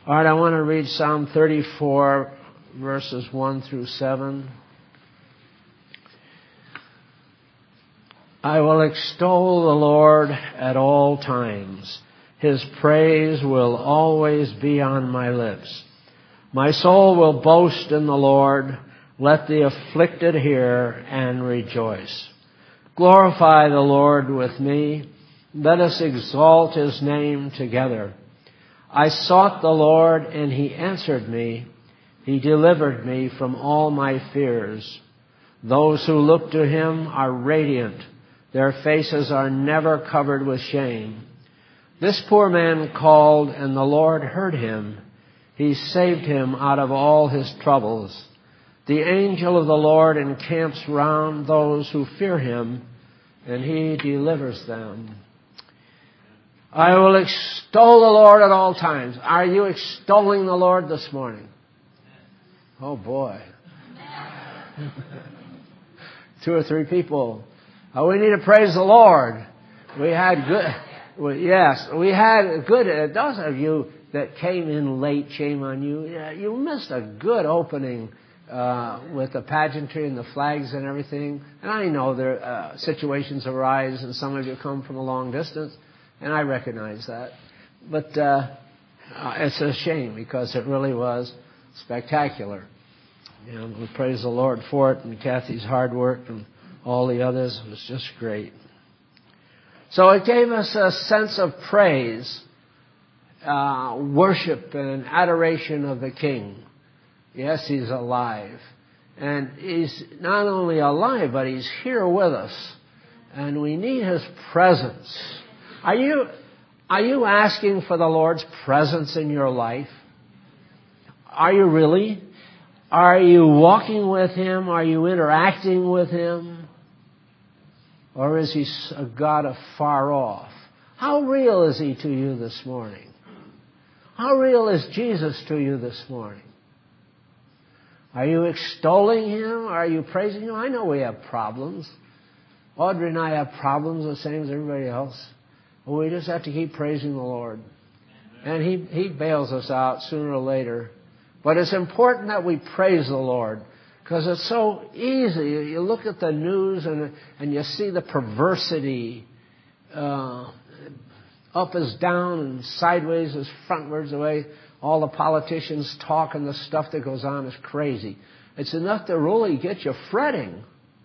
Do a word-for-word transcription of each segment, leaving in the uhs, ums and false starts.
All right, I want to read Psalm thirty-four, verses one through seven. I will extol the Lord at all times. His praise will always be on my lips. My soul will boast in the Lord. Let the afflicted hear and rejoice. Glorify the Lord with me. Let us exalt His name together. I sought the Lord, and He answered me. He delivered me from all my fears. Those who look to Him are radiant. Their faces are never covered with shame. This poor man called, and the Lord heard him. He saved him out of all his troubles. The angel of the Lord encamps round those who fear Him, and He delivers them. I will extol the Lord at all times. Are you extolling the Lord this morning? Oh, boy. Two or three people. Oh, we need to praise the Lord. We had good, well, yes, we had good, uh, those of you that came in late, shame on you. Yeah, you missed a good opening uh, with the pageantry and the flags and everything. And I know there uh, situations arise, and some of you come from a long distance. And I recognize that. But uh, uh, it's a shame because it really was spectacular. And we praise the Lord for it, and Kathy's hard work and all the others. It was just great. So it gave us a sense of praise, uh, worship and adoration of the King. Yes, He's alive. And He's not only alive, but He's here with us. And we need His presence. Are you, are you asking for the Lord's presence in your life? Are you really? Are you walking with Him? Are you interacting with Him? Or is He a God afar off? How real is He to you this morning? How real is Jesus to you this morning? Are you extolling Him? Are you praising Him? I know we have problems. Audrey and I have problems the same as everybody else. Well, we just have to keep praising the Lord. And He, He bails us out sooner or later. But it's important that we praise the Lord because it's so easy. You look at the news and, and you see the perversity. Uh, up is down and sideways is frontwards, the way all the politicians talk and the stuff that goes on is crazy. It's enough to really get you fretting.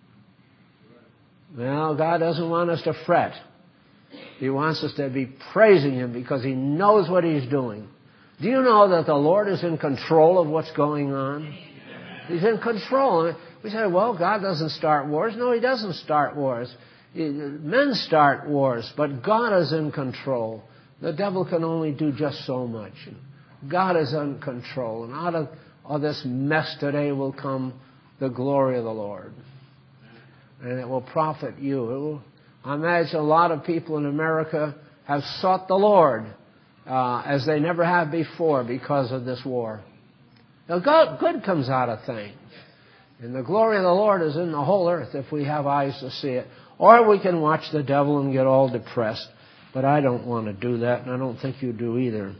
Well, God doesn't want us to fret. He wants us to be praising Him because He knows what He's doing. Do you know that the Lord is in control of what's going on? He's in control. We say, well, God doesn't start wars. No, He doesn't start wars. Men start wars, but God is in control. The devil can only do just so much. God is in control. And out of all this mess today will come the glory of the Lord. And it will profit you. It will I imagine a lot of people in America have sought the Lord uh, as they never have before because of this war. Now, God, good comes out of things. And the glory of the Lord is in the whole earth if we have eyes to see it. Or we can watch the devil and get all depressed. But I don't want to do that, and I don't think you do either.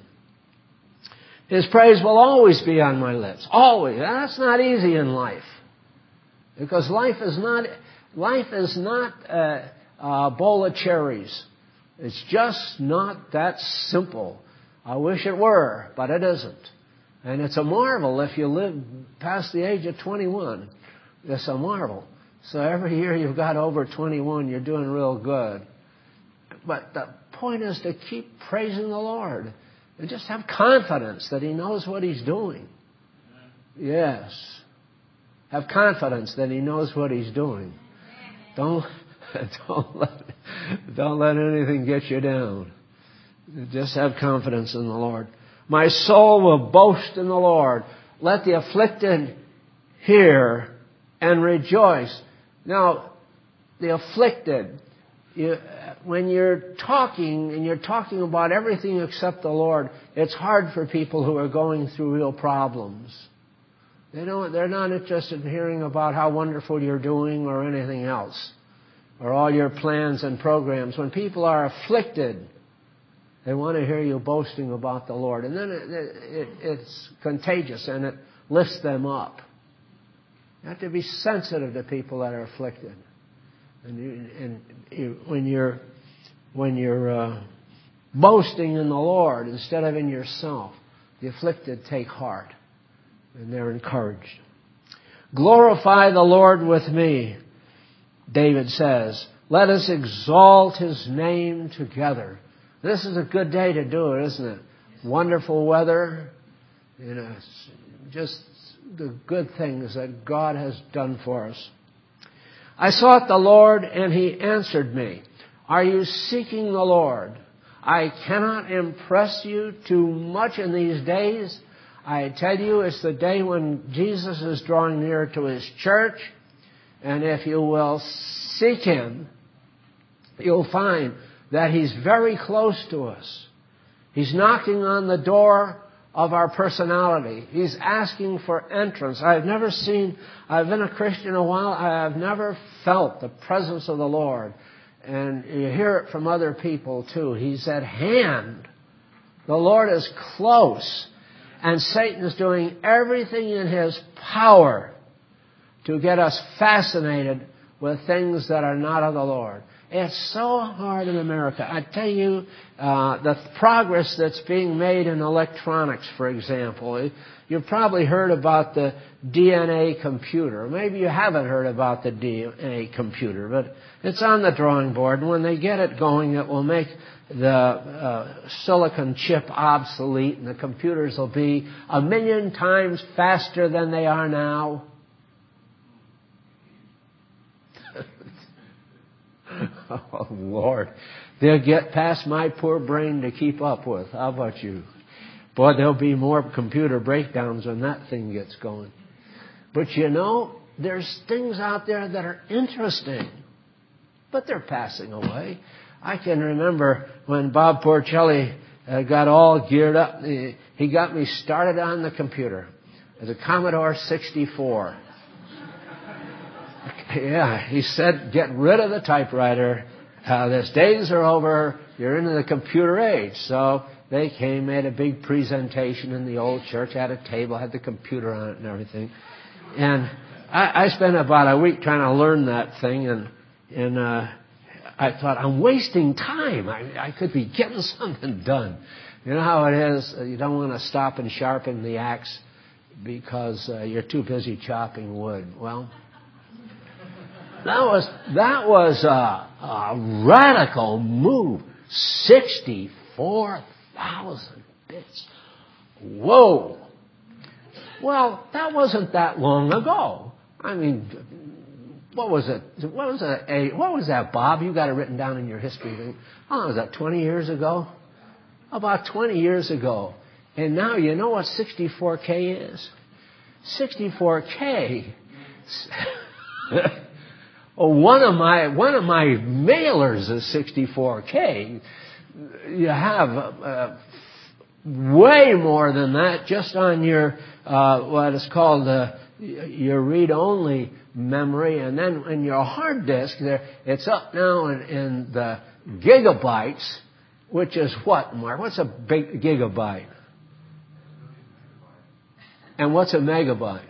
His praise will always be on my lips. Always. And that's not easy in life. Because life is not... Life is not... Uh, A bowl of cherries. It's just not that simple. I wish it were, but it isn't. And it's a marvel if you live past the age of twenty-one. It's a marvel. So every year you've got over twenty-one, you're doing real good. But the point is to keep praising the Lord and just have confidence that He knows what He's doing. Yes. Have confidence that He knows what He's doing. Don't... Don't let, don't let anything get you down. Just have confidence in the Lord. My soul will boast in the Lord. Let the afflicted hear and rejoice. Now, the afflicted, you, when you're talking and you're talking about everything except the Lord, it's hard for people who are going through real problems. They don't, they're not interested in hearing about how wonderful you're doing or anything else. Or all your plans and programs. When people are afflicted, They want to hear you boasting about the Lord. And then it, it, it's contagious and it lifts them up. You have to be sensitive to people that are afflicted. And, you, and you, when you're, when you're uh, boasting in the Lord instead of in yourself, the afflicted take heart and they're encouraged. Glorify the Lord with me, David says. Let us exalt His name together. This is a good day to do it, isn't it? Wonderful weather. You know, just the good things that God has done for us. I sought the Lord and He answered me. Are you seeking the Lord? I cannot impress you too much in these days. I tell you, it's the day when Jesus is drawing near to His church. And if you will seek Him, you'll find that He's very close to us. He's knocking on the door of our personality. He's asking for entrance. I've never seen, I've been a Christian a while, I have never felt the presence of the Lord. And you hear it from other people too. He's at hand. The Lord is close. And Satan is doing everything in his power to get us fascinated with things that are not of the Lord. It's so hard in America. I tell you, uh, the progress that's being made in electronics, for example. You've probably heard about the D N A computer. Maybe you haven't heard about the D N A computer, but it's on the drawing board. And when they get it going, it will make the uh, silicon chip obsolete, and the computers will be a million times faster than they are now. Oh, Lord. They'll get past my poor brain to keep up with. How about you? Boy, there'll be more computer breakdowns when that thing gets going. But you know, there's things out there that are interesting, but they're passing away. I can remember when Bob Porcelli uh, got all geared up, he, he got me started on the computer. It was a Commodore sixty-four. Yeah, he said, get rid of the typewriter. Uh, those days are over. You're into the computer age. So they came, made a big presentation in the old church, had a table, had the computer on it and everything. And I, I spent about a week trying to learn that thing, and and uh, I thought, I'm wasting time. I, I could be getting something done. You know how it is? You don't want to stop and sharpen the axe because uh, you're too busy chopping wood. Well, That was that was a, a radical move. sixty-four thousand bits. Whoa. Well, that wasn't that long ago. I mean, what was it? What was it? A, what was that, Bob? You got it written down in your history thing. How long was that? twenty years ago? About twenty years ago. And now you know what sixty-four K is? sixty-four K. Oh, one of my one of my mailers is sixty-four K. You have uh, way more than that just on your uh, what is called uh, your read-only memory, and then in your hard disk, there it's up now in, in the gigabytes, which is what, Mark? What's a big gigabyte? And what's a megabyte?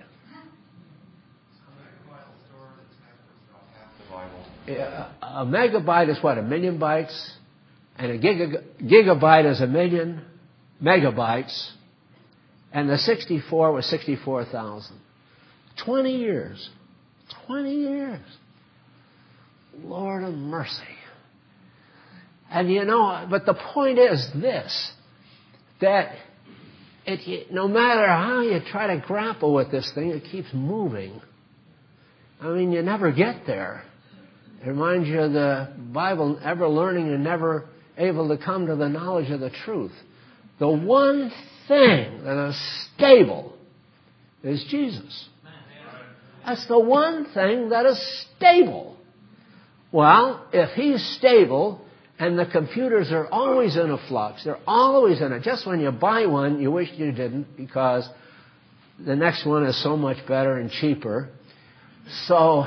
A megabyte is what, a million bytes? And a giga, gigabyte is a million megabytes. And the sixty-four was sixty-four thousand. twenty years. twenty years. Lord of mercy. And you know, but the point is this, that it, no matter how you try to grapple with this thing, it keeps moving. I mean, you never get there. It reminds you of the Bible, ever learning and never able to come to the knowledge of the truth. The one thing that is stable is Jesus. That's the one thing that is stable. Well, if He's stable, and the computers are always in a flux, they're always in it. Just when you buy one, you wish you didn't, because the next one is so much better and cheaper. So...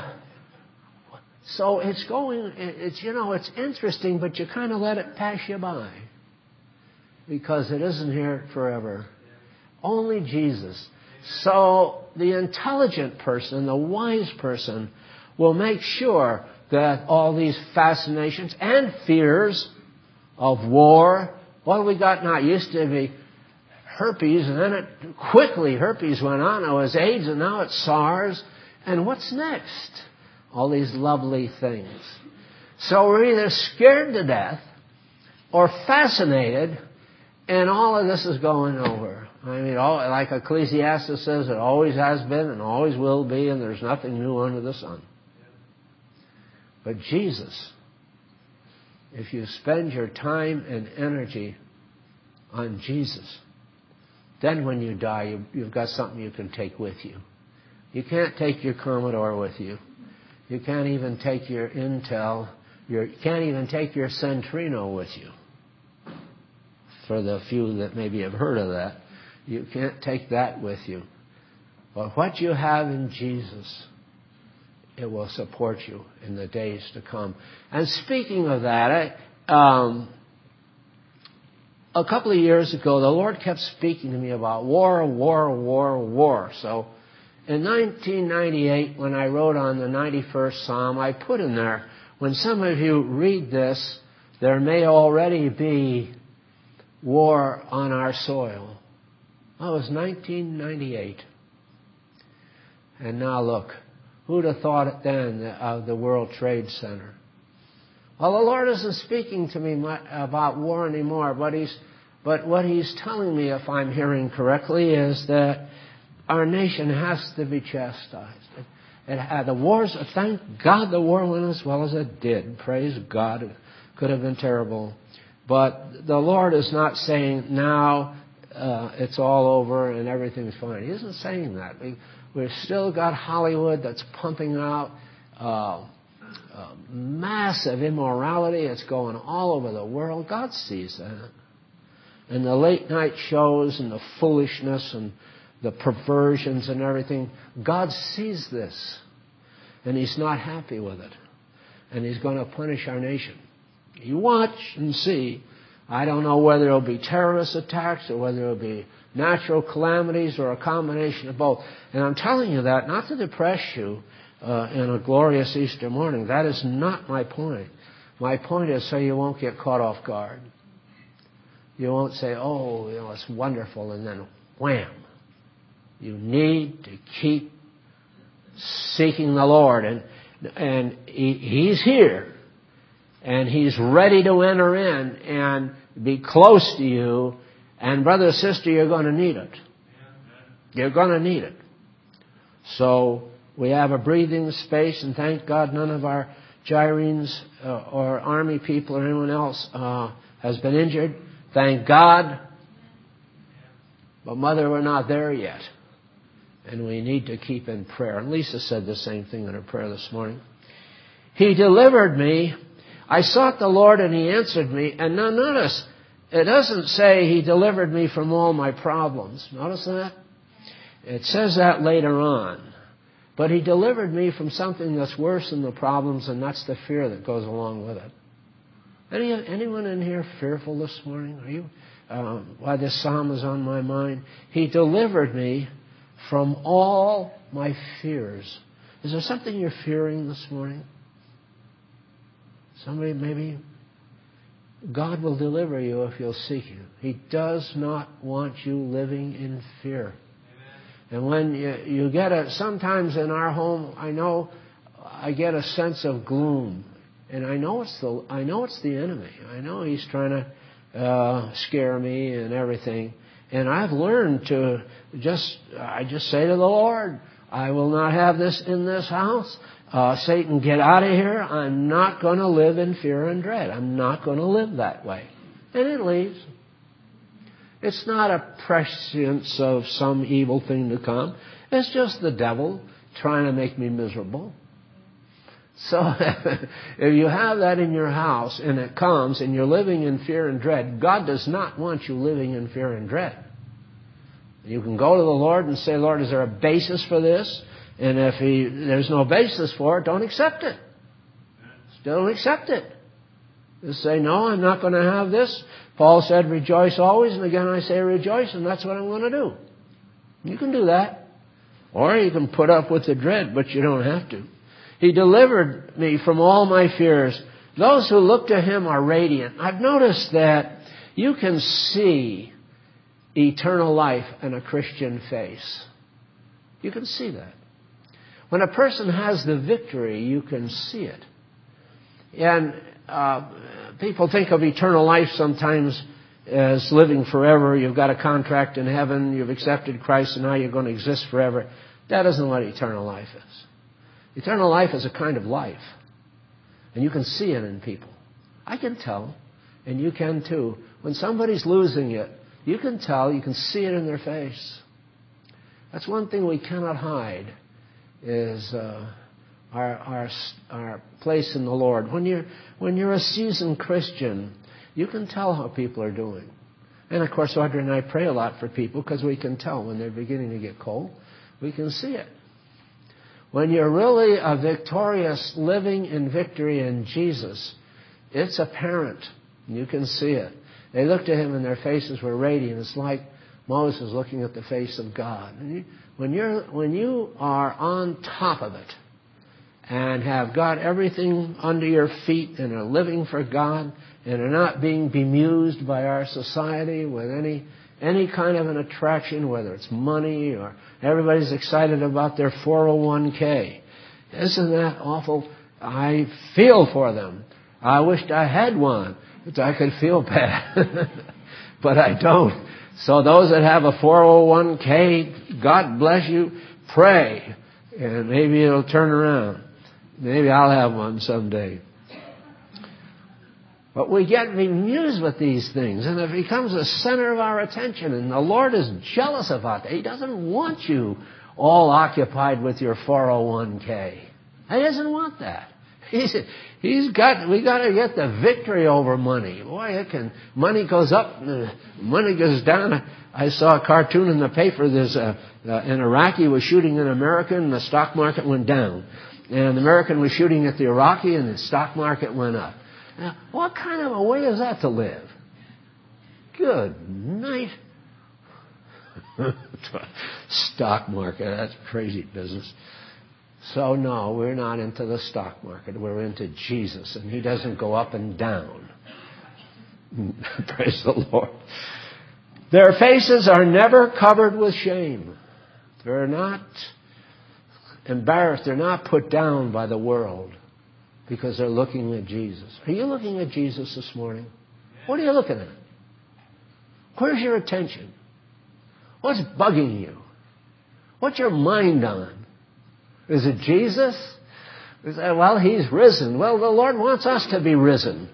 So it's going, it's, you know, it's interesting, but you kind of let it pass you by. because it isn't here forever. Only Jesus. So the intelligent person, the wise person, will make sure that all these fascinations and fears of war, what we got now, used to be herpes, and then it quickly herpes went on. It was AIDS, and now it's SARS. And what's next? All these lovely things. So we're either scared to death or fascinated, and all of this is going over. I mean, all, like Ecclesiastes says, it always has been and always will be, and there's nothing new under the sun. But Jesus, if you spend your time and energy on Jesus, then when you die, you, you've got something you can take with you. You can't take your Commodore with you. You can't even take your Intel. Your, you can't even take your Centrino with you. For the few that maybe have heard of that, you can't take that with you. But what you have in Jesus, it will support you in the days to come. And speaking of that, I, um, a couple of years ago, the Lord kept speaking to me about war, war, war, war. So in nineteen ninety-eight, when I wrote on the ninety-first Psalm, I put in there, when some of you read this, there may already be war on our soil. That was nineteen ninety-eight. And now look, who'd have thought it then of the World Trade Center? Well, the Lord isn't speaking to me about war anymore, but He's, but what He's telling me, if I'm hearing correctly, is that our nation has to be chastised. It, it had the wars. Thank God the war went as well as it did. Praise God. It could have been terrible. But the Lord is not saying now uh, it's all over and everything's fine. He isn't saying that. We, we've still got Hollywood that's pumping out uh, uh, massive immorality. It's going all over the world. God sees that. And the late night shows and the foolishness and the perversions and everything. God sees this. And He's not happy with it. And He's going to punish our nation. You watch and see. I don't know whether it'll be terrorist attacks or whether it'll be natural calamities or a combination of both. And I'm telling you that not to depress you uh, in a glorious Easter morning. That is not my point. My point is so you won't get caught off guard. You won't say, oh, you know, it's wonderful, and then wham. You need to keep seeking the Lord. And, and he, He's here. And He's ready to enter in and be close to you. And brother or sister, you're going to need it. You're going to need it. So we have a breathing space, and thank God none of our Gyrenes uh, or Army people or anyone else uh, has been injured. Thank God. But Mother, we're not there yet. And we need to keep in prayer. And Lisa said the same thing in her prayer this morning. He delivered me. I sought the Lord and He answered me. And now notice, it doesn't say He delivered me from all my problems. Notice that? It says that later on. But He delivered me from something that's worse than the problems, and that's the fear that goes along with it. Any, anyone in here fearful this morning? Are you? Uh, why this psalm is on my mind. He delivered me from all my fears. Is there something you're fearing this morning? Somebody maybe? God will deliver you if you'll seek Him. He does not want you living in fear. Amen. And when you, you get a, sometimes in our home, I know I get a sense of gloom. And I know it's the, I know it's the enemy. I know he's trying to uh, scare me and everything. And I've learned to just, I just say to the Lord, I will not have this in this house. Uh, Satan, get out of here. I'm not going to live in fear and dread. I'm not going to live that way. And it leaves. It's not a prescience of some evil thing to come. It's just the devil trying to make me miserable. So if you have that in your house and it comes and you're living in fear and dread, God does not want you living in fear and dread. You can go to the Lord and say, Lord, is there a basis for this? And if he, there's no basis for it, don't accept it. Don't accept it. Just say, no, I'm not going to have this Paul said, rejoice always, and again I say rejoice, and that's what I'm going to do. You can do that. Or you can put up with the dread, but you don't have to. He delivered me from all my fears. Those who look to Him are radiant. I've noticed that you can see eternal life in a Christian face. You can see that. When a person has the victory, you can see it. And uh, people think of eternal life sometimes as living forever. You've got a contract in heaven. You've accepted Christ, and now you're going to exist forever. That isn't what eternal life is. Eternal life is a kind of life. And you can see it in people. I can tell, and you can too. When somebody's losing it, you can tell, you can see it in their face. That's one thing we cannot hide, is uh, our, our, our place in the Lord. When you're, when you're a seasoned Christian, you can tell how people are doing. And of course, Audrey and I pray a lot for people because we can tell when they're beginning to get cold. We can see it. When you're really a victorious, living in victory in Jesus, it's apparent. You can see it. They looked at Him and their faces were radiant. It's like Moses looking at the face of God. And you, when you're, when you are on top of it and have got everything under your feet and are living for God and are not being bemused by our society with any any kind of an attraction, whether it's money or everybody's excited about their four oh one k. Isn't that awful? I feel for them. I wished I had one, that I could feel bad. But I don't. So those that have a four oh one k, God bless you, pray. And maybe it'll turn around. Maybe I'll have one someday. But we get bemused with these things, and it becomes the center of our attention, and the Lord is jealous about that. He doesn't want you all occupied with your four oh one k. He doesn't want that. He's, he's got, we got to get the victory over money. Boy, it can, money goes up, money goes down. I saw a cartoon in the paper. There's a, uh, an Iraqi was shooting an American, and the stock market went down. And the American was shooting at the Iraqi, and the stock market went up. Now, what kind of a way is that to live? Good night. Stock market, that's crazy business. So no, we're not into the stock market. We're into Jesus, and He doesn't go up and down. Praise the Lord. Their faces are never covered with shame. They're not embarrassed. They're not put down by the world, because they're looking at Jesus. Are you looking at Jesus this morning? What are you looking at? Where's your attention? What's bugging you? What's your mind on? Is it Jesus? Is that, well, He's risen. Well, the Lord wants us to be risen.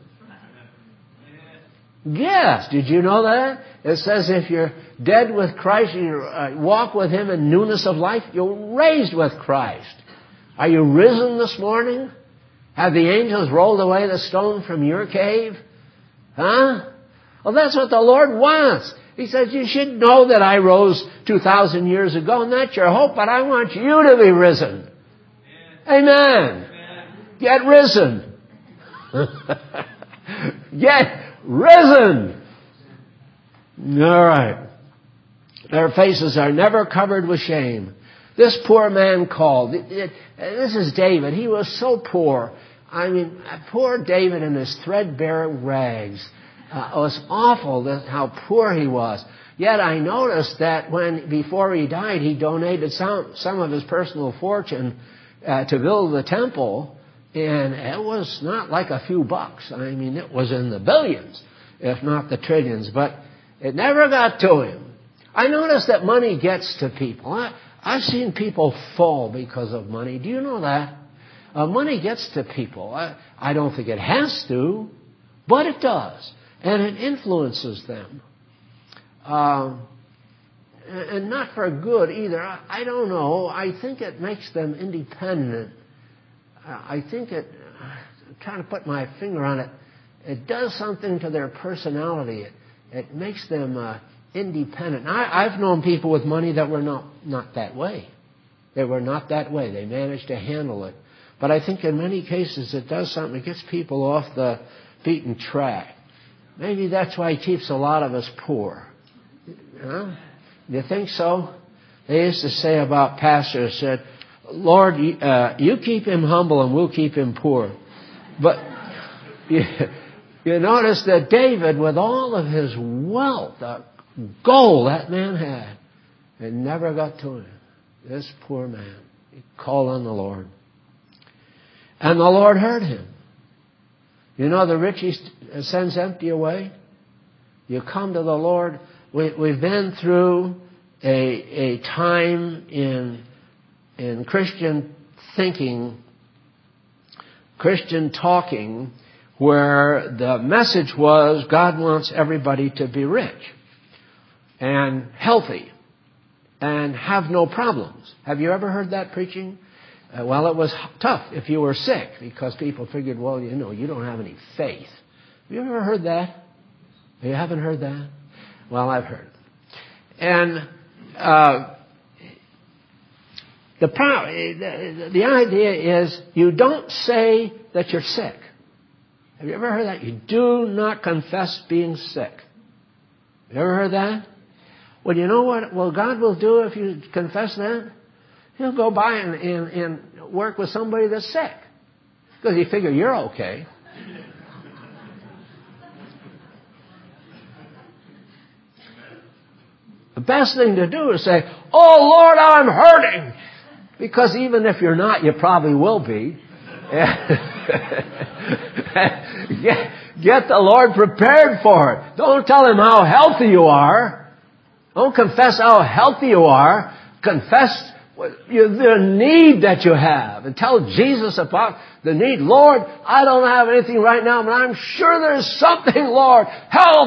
Yes. Did you know that? It says if you're dead with Christ, you uh, walk with Him in newness of life, you're raised with Christ. Are you risen this morning? Have the angels rolled away the stone from your cave? Huh? Well, that's what the Lord wants. He says, you should know that I rose two thousand years ago, and that's your hope, but I want you to be risen. Amen. Amen. Get risen. Get risen. All right. Their faces are never covered with shame. This poor man called. It, it, this is David. He was so poor. I mean, poor David in his threadbare rags. Uh, it was awful that how poor he was. Yet I noticed that when, before he died, he donated some, some of his personal fortune uh, to build the temple. And it was not like a few bucks. I mean, it was in the billions, if not the trillions. But it never got to him. I noticed that money gets to people. I, I've seen people fall because of money. Do you know that? Uh, money gets to people. I, I don't think it has to, but it does. And it influences them. Um, and not for good either. I, I don't know. I think it makes them independent. I think it, I'm trying to put my finger on it, it does something to their personality. It, it makes them uh, independent. I, I've known people with money that were not, not that way. They were not that way. They managed to handle it. But I think in many cases it does something. It gets people off the beaten track. Maybe that's why He keeps a lot of us poor. You know? You think so? They used to say about pastors, said, Lord, uh, you keep him humble and we'll keep him poor. But you, you notice that David, with all of his wealth, the gold that man had, it never got to him. This poor man. He called on the Lord. And the Lord heard him. You know, the rich he sends empty away. You come to the Lord. We, we've been through a, a time in, in Christian thinking, Christian talking, where the message was God wants everybody to be rich and healthy and have no problems. Have you ever heard that preaching? Uh, well, it was tough if you were sick, because people figured, well, you know, you don't have any faith. Have you ever heard that? You haven't heard that? Well, I've heard it. And uh, the, pro- the the idea is you don't say that you're sick. Have you ever heard that? You do not confess being sick. You ever heard that? Well, you know what? Well, God will do if you confess that. He'll go by and, and, and work with somebody that's sick, because he figure you're okay. The best thing to do is say, oh, Lord, I'm hurting. Because even if you're not, you probably will be. get, get the Lord prepared for it. Don't tell Him how healthy you are. Don't confess how healthy you are. Confess the need that you have. And tell Jesus about the need. Lord, I don't have anything right now, but I'm sure there's something, Lord. Help!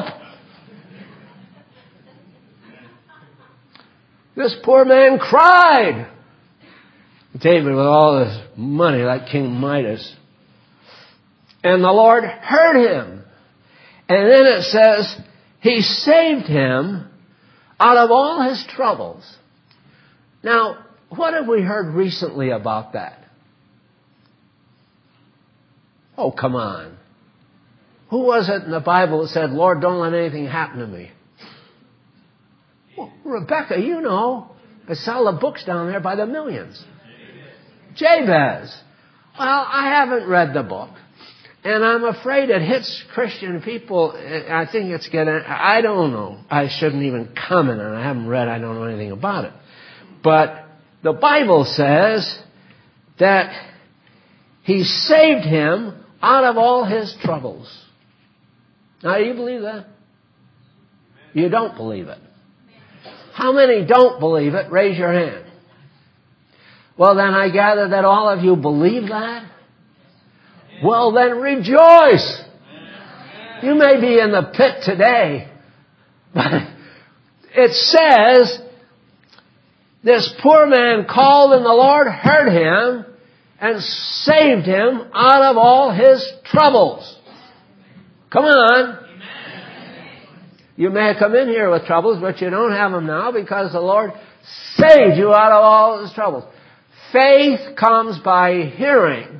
This poor man cried. David with all his money, like King Midas. And the Lord heard him. And then it says, He saved him out of all his troubles. Now, what have we heard recently about that? Oh, come on. Who was it in the Bible that said, Lord, don't let anything happen to me? Well, Rebecca, you know. They sell the books down there by the millions. Jabez. Well, I haven't read the book. And I'm afraid it hits Christian people. I think it's getting, I don't know. I shouldn't even comment on it. I haven't read, I don't know anything about it. But the Bible says that He saved him out of all his troubles. Now, do you believe that? You don't believe it. How many don't believe it? Raise your hand. Well, then I gather that all of you believe that. Well, then rejoice. You may be in the pit today, but it says this poor man called and the Lord heard him and saved him out of all his troubles. Come on. You may have come in here with troubles, but you don't have them now because the Lord saved you out of all his troubles. Faith comes by hearing,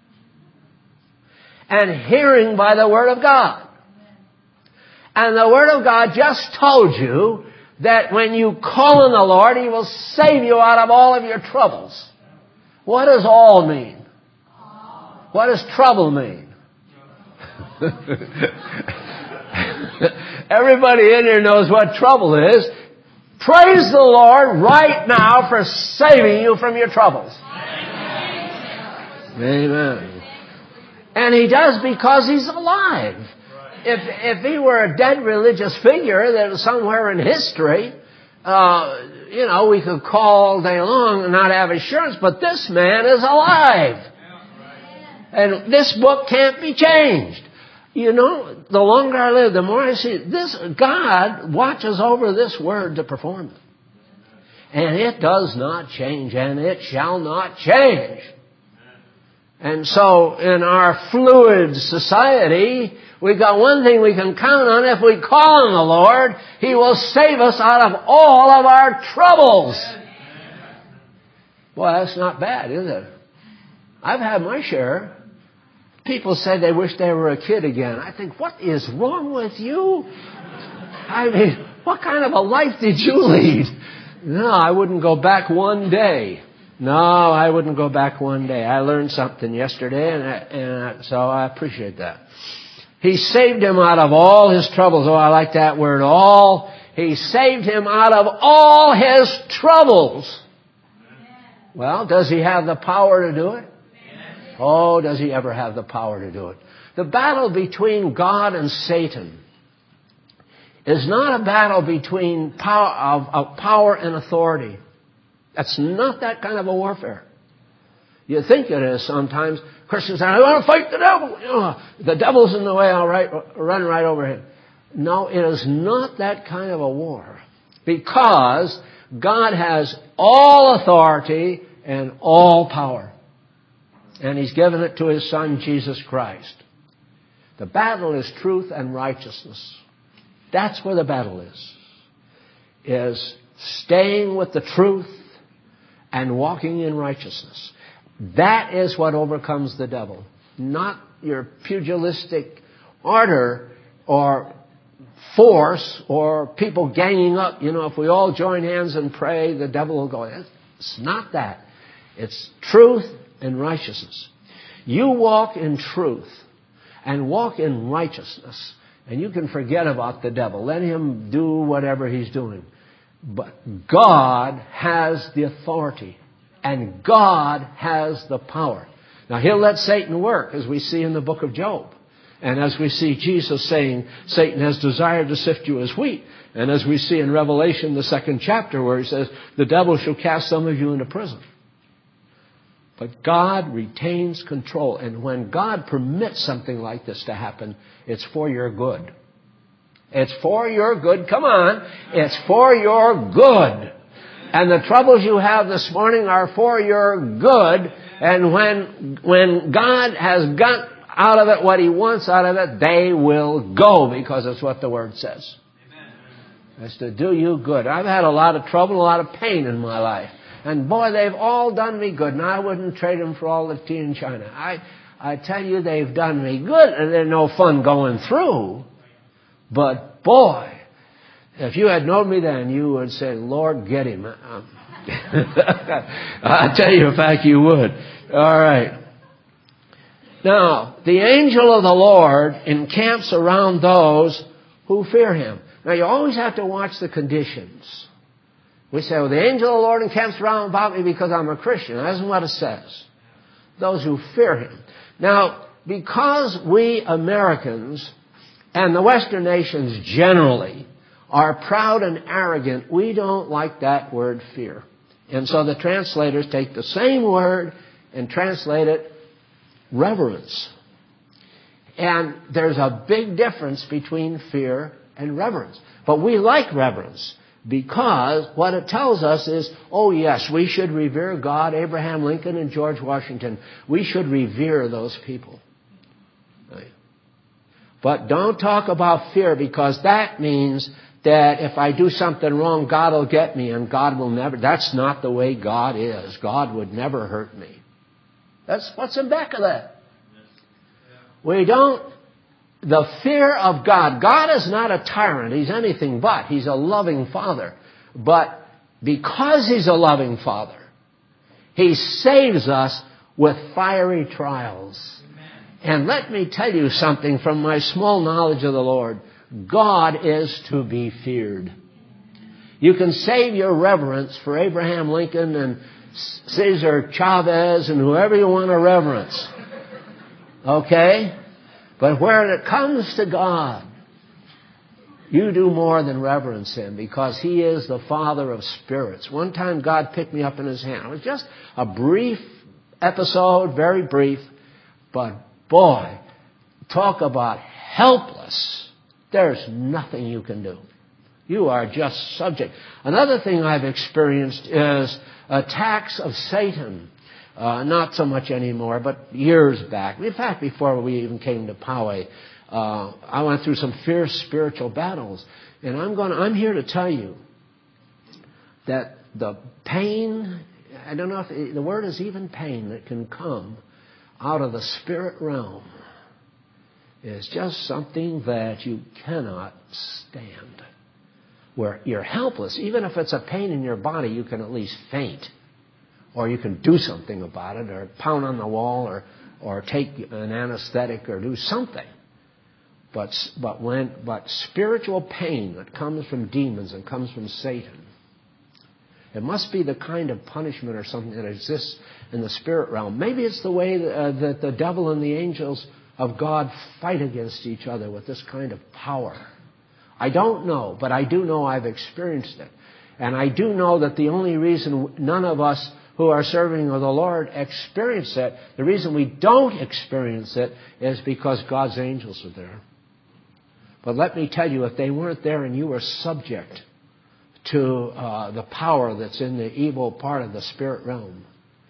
and hearing by the Word of God. And the Word of God just told you that when you call on the Lord, He will save you out of all of your troubles. What does all mean? What does trouble mean? Everybody in here knows what trouble is. Praise the Lord right now for saving you from your troubles. Amen. And He does because He's alive. If if He were a dead religious figure that was somewhere in history, uh, you know, we could call all day long and not have assurance, but this man is alive. And this book can't be changed. You know, the longer I live, the more I see this. God watches over this word to perform it. And it does not change, and it shall not change. And so in our fluid society, we've got one thing we can count on. If we call on the Lord, He will save us out of all of our troubles. Boy, that's not bad, is it? I've had my share. People say they wish they were a kid again. I think, what is wrong with you? I mean, what kind of a life did you lead? No, I wouldn't go back one day. No, I wouldn't go back one day. I learned something yesterday, and, I, and I, so I appreciate that. He saved him out of all his troubles. Oh, I like that word, all. He saved him out of all his troubles. Well, does he have the power to do it? Oh, does he ever have the power to do it? The battle between God and Satan is not a battle between power, of, of power and authority. That's not that kind of a warfare. You think it is sometimes. Christians say, I want to fight the devil. You know, the devil's in the way, I'll right, run right over him. No, it is not that kind of a war. Because God has all authority and all power. And He's given it to His Son, Jesus Christ. The battle is truth and righteousness. That's where the battle is. Is staying with the truth and walking in righteousness. That is what overcomes the devil. Not your pugilistic ardor or force or people ganging up. You know, if we all join hands and pray, the devil will go. It's not that. It's truth and righteousness. You walk in truth and walk in righteousness, and you can forget about the devil. Let him do whatever he's doing. But God has the authority, and God has the power. Now, He'll let Satan work, as we see in the book of Job. And as we see Jesus saying, Satan has desired to sift you as wheat. And as we see in Revelation, the second chapter, where He says, the devil shall cast some of you into prison. But God retains control. And when God permits something like this to happen, it's for your good. It's for your good. Come on. It's for your good. And the troubles you have this morning are for your good. And when, when God has got out of it what He wants out of it, they will go, because it's what the Word says. Amen. It's to do you good. I've had a lot of trouble, a lot of pain in my life. And boy, they've all done me good. And I wouldn't trade them for all the tea in China. I, I tell you, they've done me good. And they're no fun going through. But boy, if you had known me then, you would say, Lord, get him. I tell you, in fact, you would. All right. Now, the angel of the Lord encamps around those who fear Him. Now, you always have to watch the conditions. We say, well, the angel of the Lord encamps around about me because I'm a Christian. That isn't what it says. Those who fear Him. Now, because we Americans and the Western nations generally are proud and arrogant, we don't like that word fear. And so the translators take the same word and translate it reverence. And there's a big difference between fear and reverence. But we like reverence because what it tells us is, oh yes, we should revere God, Abraham Lincoln and George Washington. We should revere those people. Right? But don't talk about fear, because that means that if I do something wrong, God will get me, and God will never. That's not the way God is. God would never hurt me. That's what's in back of that. We don't, the fear of God. God is not a tyrant. He's anything but. He's a loving Father. But because He's a loving Father, He saves us with fiery trials. And let me tell you something from my small knowledge of the Lord. God is to be feared. You can save your reverence for Abraham Lincoln and Cesar Chavez and whoever you want to reverence. Okay? But when it comes to God, you do more than reverence Him, because He is the Father of spirits. One time God picked me up in His hand. It was just a brief episode, very brief. But boy, talk about helpless. There's nothing you can do. You are just subject. Another thing I've experienced is attacks of Satan. Uh, not so much anymore, but years back. In fact, before we even came to Poway, uh, I went through some fierce spiritual battles. And I'm going. I'm here to tell you that the pain, I don't know if it, the word is even pain, that can come out of the spirit realm is just something that you cannot stand. Where you're helpless. Even if it's a pain in your body, you can at least faint. Or you can do something about it, or pound on the wall, or, or take an anesthetic, or do something. But, but, when, but spiritual pain that comes from demons and comes from Satan, it must be the kind of punishment or something that exists in the spirit realm. Maybe it's the way that, uh, that the devil and the angels of God fight against each other with this kind of power. I don't know, but I do know I've experienced it. And I do know that the only reason none of us who are serving the Lord experience it, the reason we don't experience it is because God's angels are there. But let me tell you, if they weren't there and you were subject to uh, the power that's in the evil part of the spirit realm,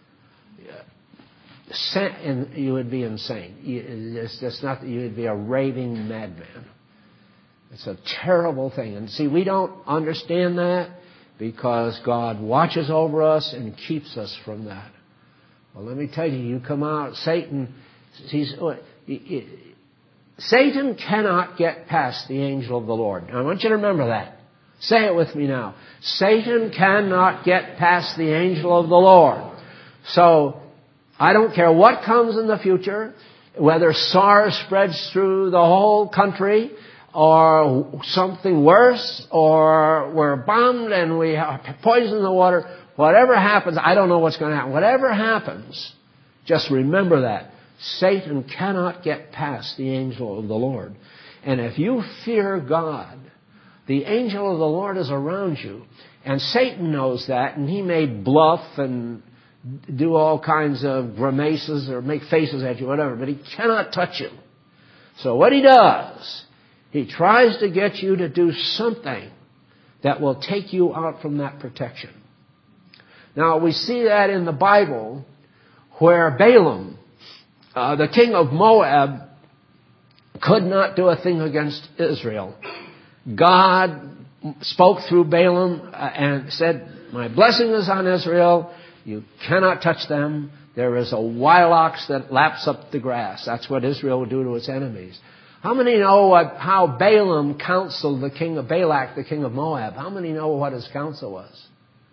you would be insane. It's just not, you would be a raving madman. It's a terrible thing. And see, we don't understand that because God watches over us and keeps us from that. Well, let me tell you, you come out, Satan, he's, he, he, Satan cannot get past the angel of the Lord. I want you to remember that. Say it with me now. Satan cannot get past the angel of the Lord. So, I don't care what comes in the future, whether SARS spreads through the whole country, or something worse, or we're bombed and we have poison in the water. Whatever happens, I don't know what's going to happen. Whatever happens, just remember that. Satan cannot get past the angel of the Lord. And if you fear God, the angel of the Lord is around you. And Satan knows that, and he may bluff and do all kinds of grimaces or make faces at you, whatever, but he cannot touch you. So what he does, he tries to get you to do something that will take you out from that protection. Now, we see that in the Bible where Balaam, uh, the king of Moab, could not do a thing against Israel. God spoke through Balaam and said, my blessing is on Israel. You cannot touch them. There is a wild ox that laps up the grass. That's what Israel would do to its enemies. How many know what, how Balaam counseled the king of Balak, the king of Moab? How many know what his counsel was?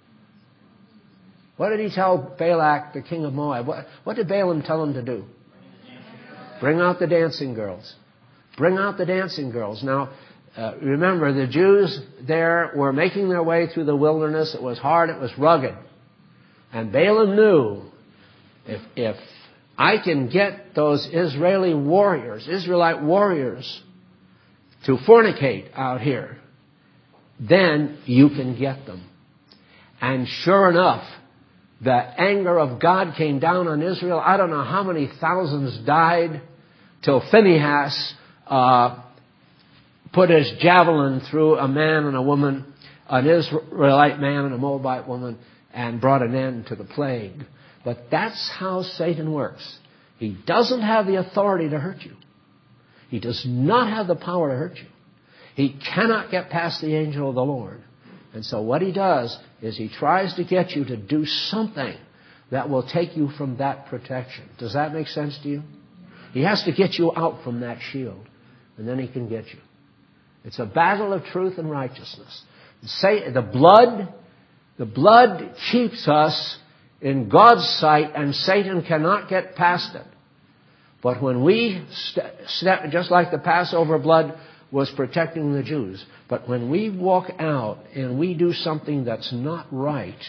What did he tell Balak, the king of Moab? What, what did Balaam tell him to do? Bring out the dancing girls. Bring out the dancing girls. Now, uh, remember, the Jews there were making their way through the wilderness. It was hard. It was rugged. And Balaam knew, if, if I can get those Israeli warriors, Israelite warriors, to fornicate out here, then you can get them. And sure enough, the anger of God came down on Israel. I don't know how many thousands died till Phinehas uh, put his javelin through a man and a woman, an Israelite man and a Moabite woman, and brought an end to the plague. But that's how Satan works. He doesn't have the authority to hurt you. He does not have the power to hurt you. He cannot get past the angel of the Lord. And so what he does is he tries to get you to do something that will take you from that protection. Does that make sense to you? He has to get you out from that shield, and then he can get you. It's a battle of truth and righteousness. Say, the blood, the blood keeps us in God's sight, and Satan cannot get past it. But when we step, just like the Passover blood was protecting the Jews, but when we walk out and we do something that's not right,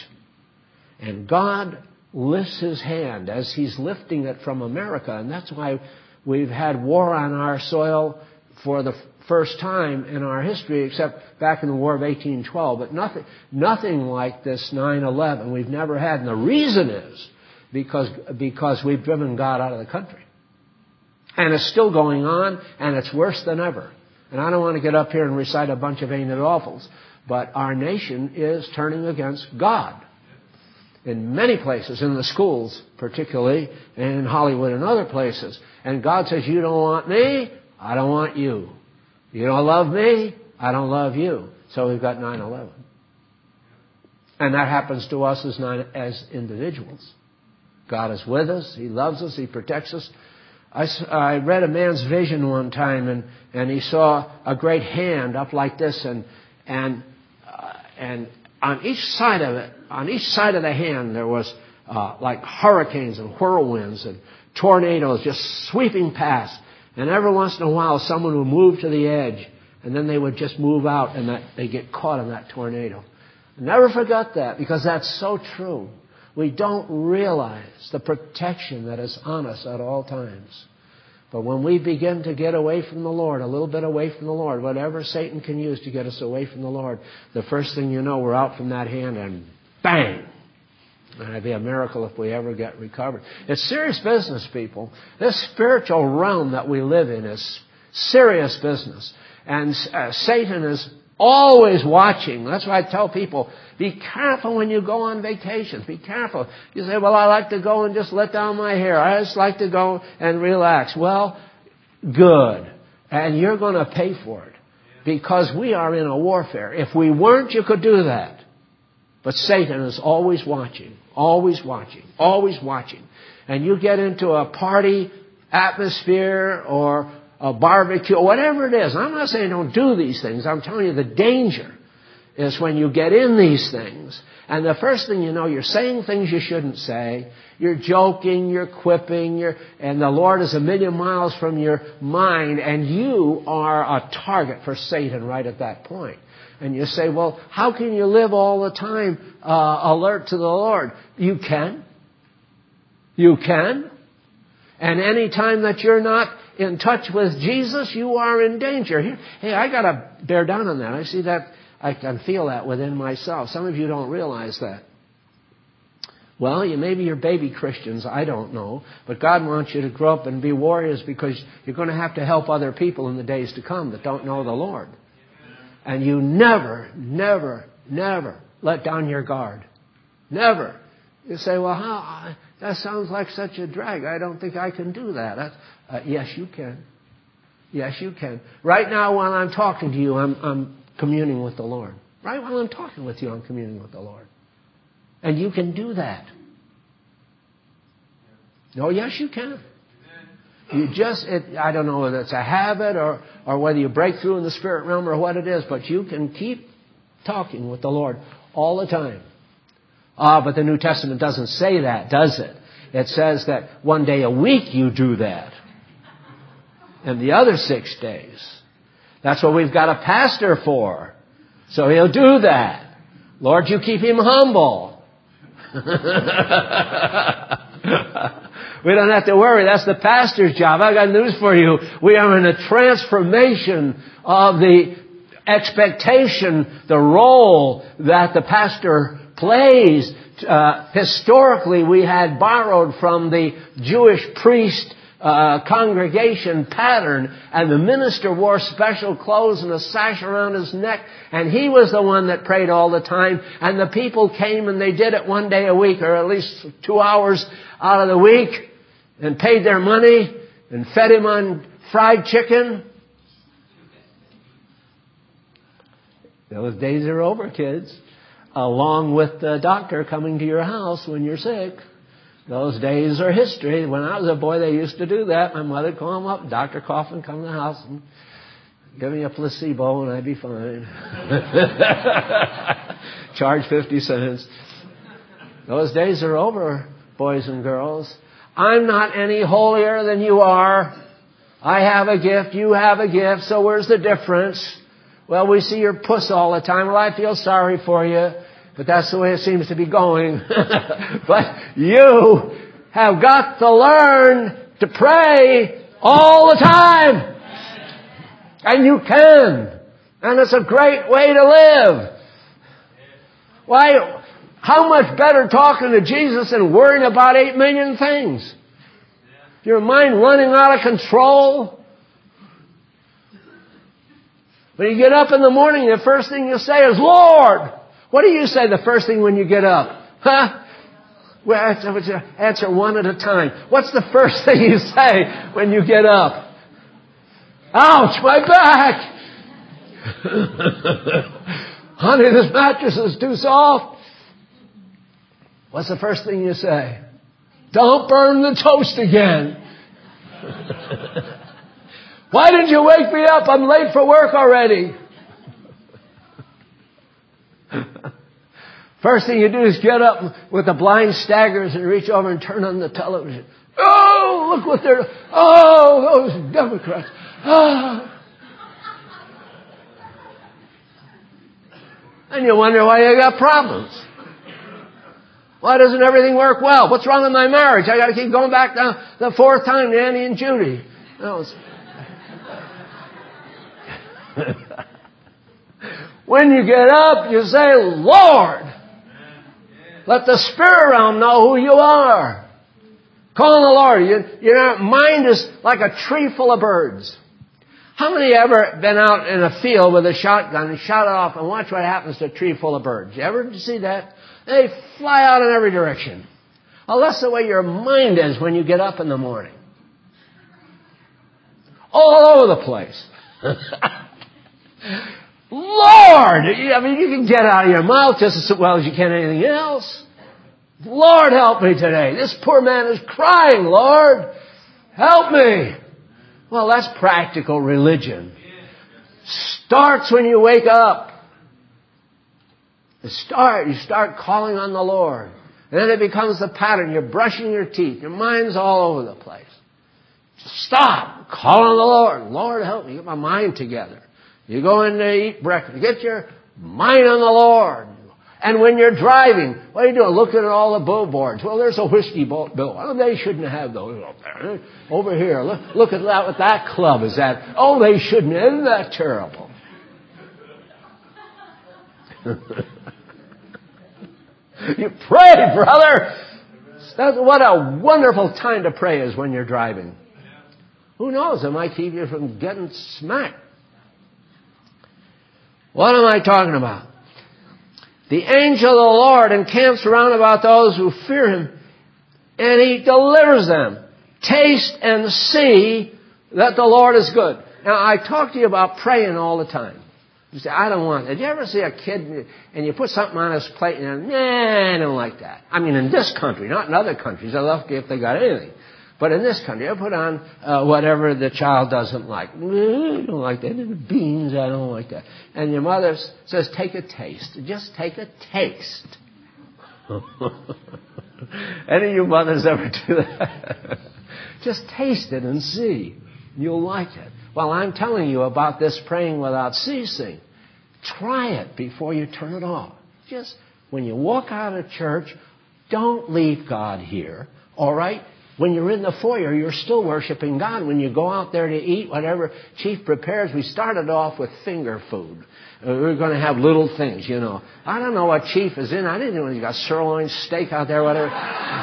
and God lifts his hand as he's lifting it from America, and that's why we've had war on our soil for the first time in our history, except back in the War of eighteen twelve, but nothing, nothing like this nine eleven we've never had. And the reason is because, because we've driven God out of the country. And it's still going on, and it's worse than ever. And I don't want to get up here and recite a bunch of ain't it awfuls, but our nation is turning against God. In many places, in the schools particularly, and in Hollywood and other places. And God says, you don't want me, I don't want you. You don't love me, I don't love you. So we've got nine eleven. And that happens to us as, nine, as individuals. God is with us. He loves us. He protects us. I, I read a man's vision one time, and, and he saw a great hand up like this, and and uh, and on each side of it, on each side of the hand, there was uh, like hurricanes and whirlwinds and tornadoes just sweeping past. And every once in a while, someone would move to the edge, and then they would just move out, and that, they get caught in that tornado. I never forgot that, because that's so true. We don't realize the protection that is on us at all times. But when we begin to get away from the Lord, a little bit away from the Lord, whatever Satan can use to get us away from the Lord, the first thing you know, we're out from that hand, and bang! And it'd be a miracle if we ever get recovered. It's serious business, people. This spiritual realm that we live in is serious business. And uh, Satan is always watching. That's why I tell people, be careful when you go on vacations. Be careful. You say, well, I like to go and just let down my hair. I just like to go and relax. Well, good. And you're going to pay for it. Because we are in a warfare. If we weren't, you could do that. But Satan is always watching, always watching, always watching. And you get into a party atmosphere or a barbecue, whatever it is. I'm not saying don't do these things. I'm telling you the danger is when you get in these things. And the first thing you know, you're saying things you shouldn't say. You're joking, you're quipping, you're, and the Lord is a million miles from your mind. And you are a target for Satan right at that point. And you say, well, how can you live all the time uh, alert to the Lord? You can. You can. And any time that you're not in touch with Jesus, you are in danger. Hey, I got to bear down on that. I see that. I can feel that within myself. Some of you don't realize that. Well, you maybe you're baby Christians. I don't know. But God wants you to grow up and be warriors, because you're going to have to help other people in the days to come that don't know the Lord. And you never, never, never let down your guard. Never. You say, well, how? That sounds like such a drag. I don't think I can do that. That's, uh, yes, you can. Yes, you can. Right now, while I'm talking to you, I'm, I'm communing with the Lord. Right while I'm talking with you, I'm communing with the Lord. And you can do that. Oh, yes, you can. You just, it, I don't know whether it's a habit or, or whether you break through in the spirit realm or what it is, but you can keep talking with the Lord all the time. Ah, but the New Testament doesn't say that, does it? It says that one day a week you do that. And the other six days. That's what we've got a pastor for. So he'll do that. Lord, you keep him humble. We don't have to worry. That's the pastor's job. I got news for you. We are in a transformation of the expectation, the role that the pastor plays. Uh, historically, we had borrowed from the Jewish priest uh, congregation pattern, and the minister wore special clothes and a sash around his neck, and he was the one that prayed all the time, and the people came and they did it one day a week, or at least two hours out of the week, and paid their money and fed him on fried chicken. Those days are over, kids. Along with the doctor coming to your house when you're sick. Those days are history. When I was a boy, they used to do that. My mother would call him up, Doctor Coffin, come to the house and give me a placebo and I'd be fine. Charge fifty cents. Those days are over, boys and girls. I'm not any holier than you are. I have a gift, you have a gift, so where's the difference? Well, we see your puss all the time. Well, I feel sorry for you, but that's the way it seems to be going. But you have got to learn to pray all the time. And you can. And it's a great way to live. Why? How much better talking to Jesus than worrying about eight million things? Your mind running out of control. When you get up in the morning, the first thing you say is, Lord! What do you say the first thing when you get up? Huh? Well, answer one at a time. What's the first thing you say when you get up? Ouch, my back! Honey, this mattress is too soft. What's the first thing you say? Don't burn the toast again. Why did you wake me up? I'm late for work already. First thing you do is get up with the blind staggers and reach over and turn on the television. Oh, look what they're... Oh, those Democrats. Oh. And you wonder why you got problems. Why doesn't everything work well? What's wrong with my marriage? I got to keep going back the, the fourth time to Annie and Judy. No, when you get up, you say, Lord, let the spirit realm know who you are. Call on the Lord. You, your mind is like a tree full of birds. How many ever been out in a field with a shotgun and shot it off and watch what happens to a tree full of birds? You ever see that? They fly out in every direction. Well, that's the way your mind is when you get up in the morning. All over the place. Lord! I mean, you can get out of your mouth just as well as you can anything else. Lord, help me today. This poor man is crying, Lord. Help me. Well, that's practical religion. Starts when you wake up. You start, you start calling on the Lord. And then it becomes the pattern. You're brushing your teeth. Your mind's all over the place. Stop. Call on the Lord. Lord, help me get my mind together. You go in to eat breakfast. Get your mind on the Lord. And when you're driving, what are you doing? Looking at all the billboards. Well, there's a whiskey bill. Oh, they shouldn't have those up there. Over here, look, look at that. What that club is at. Oh, they shouldn't. Isn't that terrible? You pray, brother. That's what a wonderful time to pray is when you're driving. Who knows? It might keep you from getting smacked. What am I talking about? The angel of the Lord encamps around about those who fear him, and he delivers them. Taste and see that the Lord is good. Now, I talk to you about praying all the time. You say, I don't want it. Did you ever see a kid and you put something on his plate and, nah, I don't like that. I mean, in this country, not in other countries. They're lucky if they got anything. But in this country, I put on uh, whatever the child doesn't like. I don't like that. The beans, I don't like that. And your mother says, take a taste. Just take a taste. Any of you mothers ever do that? Just taste it and see. You'll like it. Well, I'm telling you about this praying without ceasing. Try it before you turn it off. Just when you walk out of church, don't leave God here. All right? When you're in the foyer, you're still worshiping God. When you go out there to eat, whatever Chief prepares, we started off with finger food. Uh, we're going to have little things, you know. I don't know what Chief is in. I didn't know he got sirloin steak out there, whatever.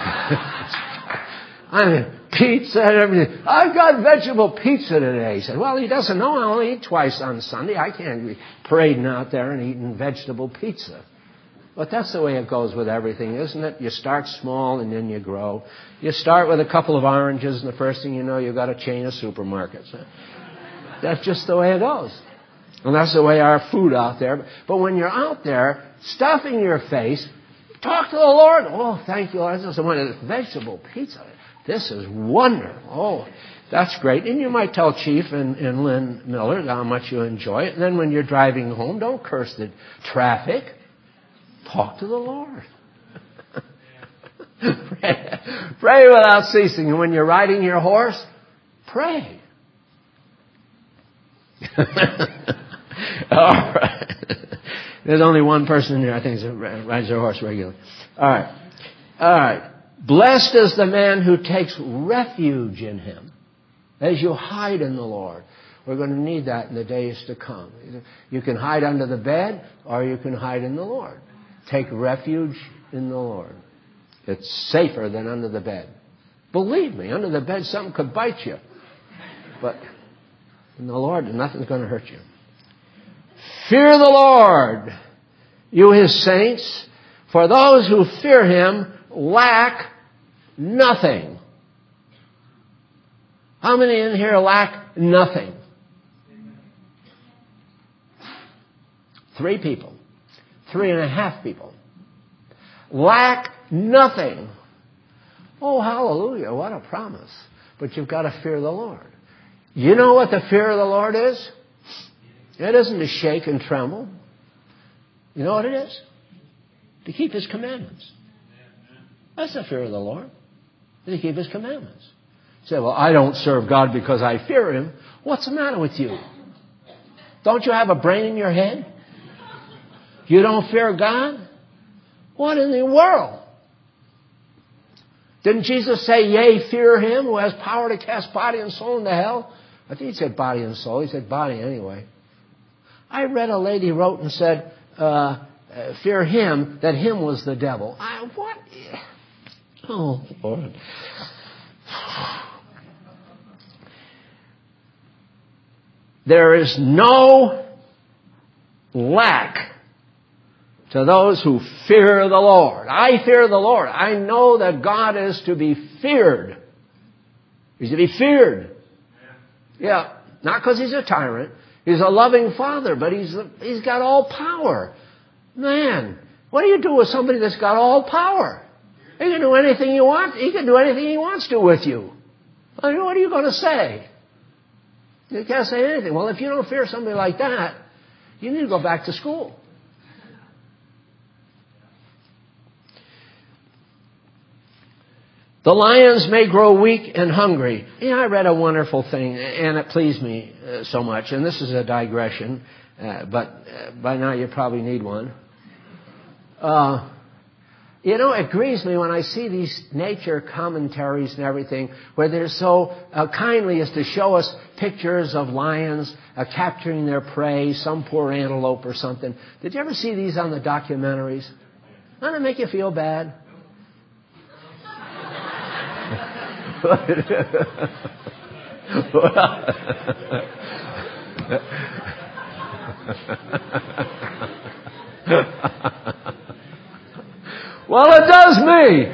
I mean, pizza and everything. I've got vegetable pizza today. He said, well, he doesn't know I only eat twice on Sunday. I can't be parading out there and eating vegetable pizza. But that's the way it goes with everything, isn't it? You start small and then you grow. You start with a couple of oranges and the first thing you know, you've got a chain of supermarkets. That's just the way it goes. And that's the way our food out there. But when you're out there, stuffing your face, talk to the Lord. Oh, thank you, Lord. I just wanted vegetable pizza. This is wonderful. Oh, that's great. And you might tell Chief and, and Lynn Miller how much you enjoy it. And then when you're driving home, don't curse the traffic. Talk to the Lord. pray, pray without ceasing. And when you're riding your horse, pray. All right. There's only one person in here, I think, that rides their horse regularly. All right. All right. Blessed is the man who takes refuge in him as you hide in the Lord. We're going to need that in the days to come. You can hide under the bed or you can hide in the Lord. Take refuge in the Lord. It's safer than under the bed. Believe me, under the bed something could bite you. But in the Lord, nothing's going to hurt you. Fear the Lord, you his saints, for those who fear him lack nothing. How many in here lack nothing? Three people. Three and a half people. Lack nothing. Oh, hallelujah, what a promise. But you've got to fear the Lord. You know what the fear of the Lord is? It isn't to shake and tremble. You know what it is? To keep His commandments. That's the fear of the Lord. To keep His commandments. You say, well, I don't serve God because I fear Him. What's the matter with you? Don't you have a brain in your head? You don't fear God? What in the world? Didn't Jesus say, yea, fear Him who has power to cast body and soul into hell? I think He said body and soul. He said body anyway. I read a lady wrote and said, uh, fear Him, that Him was the devil. I, what? Oh, Lord. There is no lack to those who fear the Lord. I fear the Lord. I know that God is to be feared. He's to be feared. Yeah, not because He's a tyrant. He's a loving Father, but He's He's got all power. Man, what do you do with somebody that's got all power? He can do anything you want. He can do anything He wants to with you. I mean, what are you going to say? You can't say anything. Well, if you don't fear somebody like that, you need to go back to school. The lions may grow weak and hungry. Yeah, I read a wonderful thing, and it pleased me uh, so much. And this is a digression, uh, but uh, by now you probably need one. Uh, you know, it grieves me when I see these nature commentaries and everything, where they're so uh, kindly as to show us pictures of lions uh, capturing their prey, some poor antelope or something. Did you ever see these on the documentaries? Doesn't it make you feel bad? Well, it does me.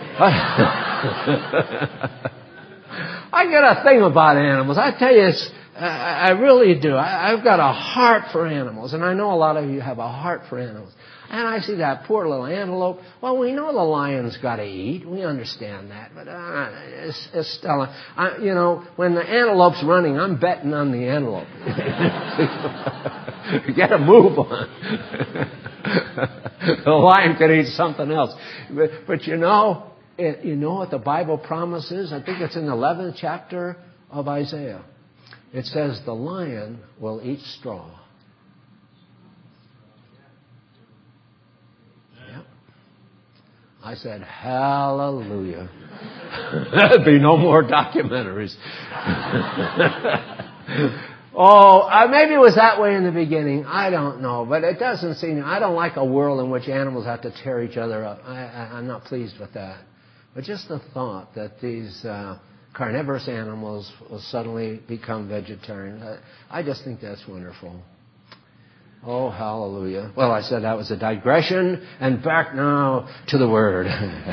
I get a thing about animals. I tell you, it's, I, I really do. I, I've got a heart for animals, and I know a lot of you have a heart for animals. And I see that poor little antelope. Well, we know the lion's got to eat. We understand that. But uh, it's, it's still, uh, you know, when the antelope's running, I'm betting on the antelope. You got to move on. The lion could eat something else. But, but you know, it, you know what the Bible promises? I think it's in the eleventh chapter of Isaiah. It says the lion will eat straw. I said, hallelujah. There'd be no more documentaries. Oh, uh, maybe it was that way in the beginning. I don't know. But it doesn't seem... I don't like a world in which animals have to tear each other up. I, I, I'm not pleased with that. But just the thought that these uh, carnivorous animals will suddenly become vegetarian, I, I just think that's wonderful. Oh, hallelujah. Well, I said that was a digression, and back now to the Word.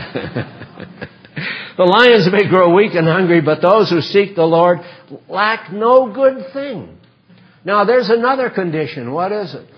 The lions may grow weak and hungry, but those who seek the Lord lack no good thing. Now, there's another condition. What is it?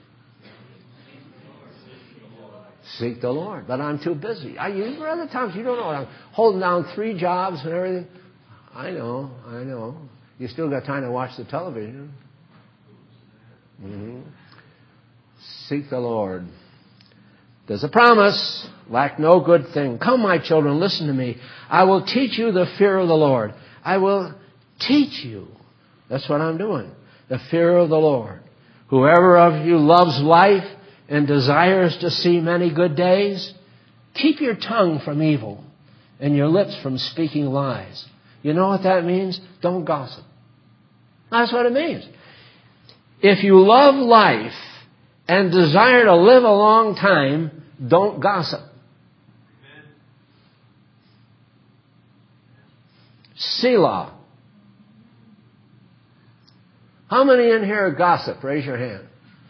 Seek the Lord. But I'm too busy. I, you, other times you don't know. I'm holding down three jobs and everything. I know, I know. You still got time to watch the television. Mm-hmm. Seek the Lord. There's a promise. Lack no good thing. Come, my children, listen to me. I will teach you the fear of the Lord. I will teach you. That's what I'm doing. The fear of the Lord. Whoever of you loves life and desires to see many good days, keep your tongue from evil and your lips from speaking lies. You know what that means? Don't gossip. That's what it means. If you love life and desire to live a long time, don't gossip. Selah. How many in here gossip? Raise your hand.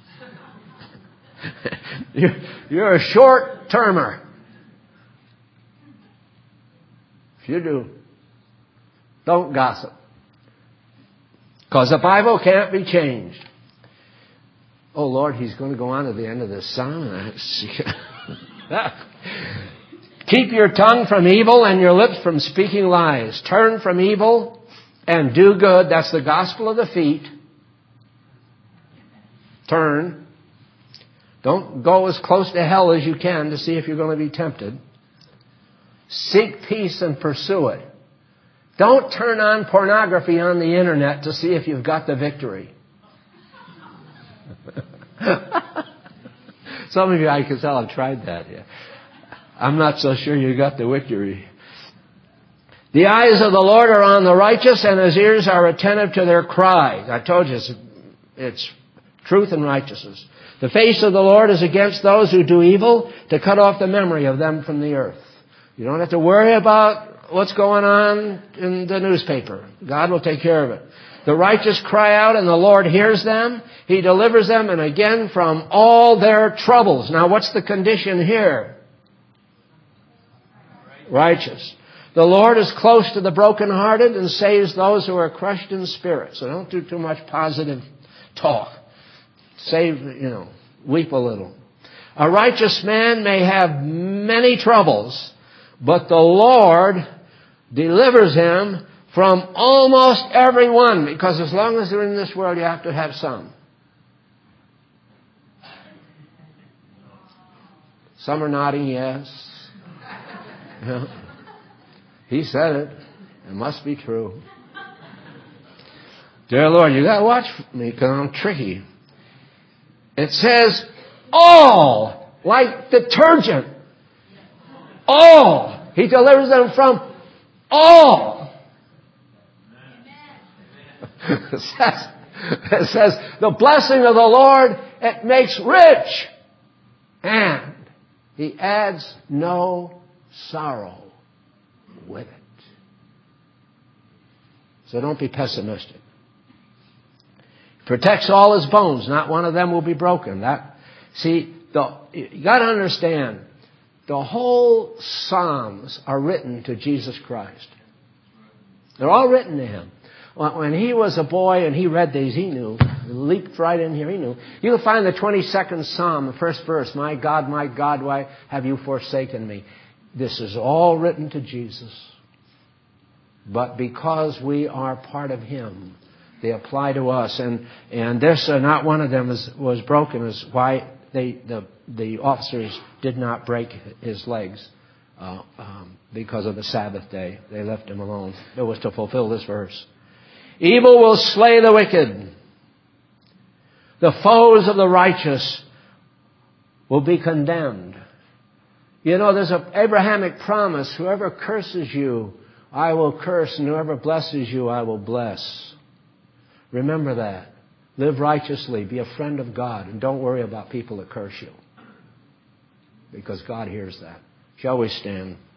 you're, you're a short-termer. If you do, don't gossip. Because the Bible can't be changed. Oh, Lord, he's going to go on to the end of this psalm. Keep your tongue from evil and your lips from speaking lies. Turn from evil and do good. That's the gospel of the feet. Turn. Don't go as close to hell as you can to see if you're going to be tempted. Seek peace and pursue it. Don't turn on pornography on the internet to see if you've got the victory. Some of you, I can tell, have tried that. Yeah. I'm not so sure you got the victory. The eyes of the Lord are on the righteous, and His ears are attentive to their cry. I told you, it's, it's truth and righteousness. The face of the Lord is against those who do evil, to cut off the memory of them from the earth. You don't have to worry about what's going on in the newspaper. God will take care of it. The righteous cry out, and the Lord hears them. He delivers them, and again, from all their troubles. Now, what's the condition here? Righteous. The Lord is close to the brokenhearted and saves those who are crushed in spirit. So don't do too much positive talk. Save, you know, weep a little. A righteous man may have many troubles, but the Lord delivers him from almost every one. Because as long as you're in this world, you have to have some. Some are nodding yes. Yeah. He said it. It must be true. Dear Lord, you got to watch me because I'm tricky. It says all, like detergent. All. He delivers them from all. It says, it says, the blessing of the Lord, it makes rich. And He adds no sorrow with it. So don't be pessimistic. Protects all His bones. Not one of them will be broken. That, see, the, you got to understand, the whole Psalms are written to Jesus Christ. They're all written to Him. When He was a boy and he read these, He knew. He leaped right in here. He knew. You'll find the twenty-second Psalm, the first verse. My God, my God, why have you forsaken me? This is all written to Jesus. But because we are part of Him, they apply to us. And and this, uh, not one of them is, was broken, is why they the the officers did not break his legs uh, um, because of the Sabbath day. They left him alone. It was to fulfill this verse. Evil will slay the wicked. The foes of the righteous will be condemned. You know, there's an Abrahamic promise. Whoever curses you, I will curse. And whoever blesses you, I will bless. Remember that. Live righteously. Be a friend of God. And don't worry about people that curse you. Because God hears that. Shall we stand?